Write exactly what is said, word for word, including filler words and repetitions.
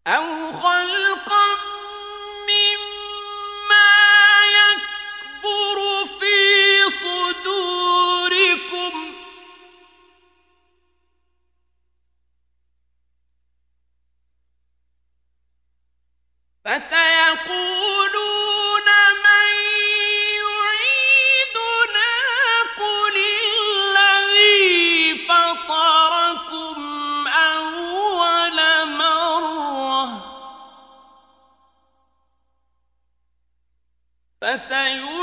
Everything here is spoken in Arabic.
أَوْ خَلْقًا مِّمَّا يَكْبُرُ فِي صُدُورِكُمْ ۚ فَسَيَقُولُونَ مَن يُعِيدُنَا قُلِ الَّذِي فَطَرَكُمْ أَوَّلَ مَرَّةٍ ۚ فَسَيُنَجِّينَ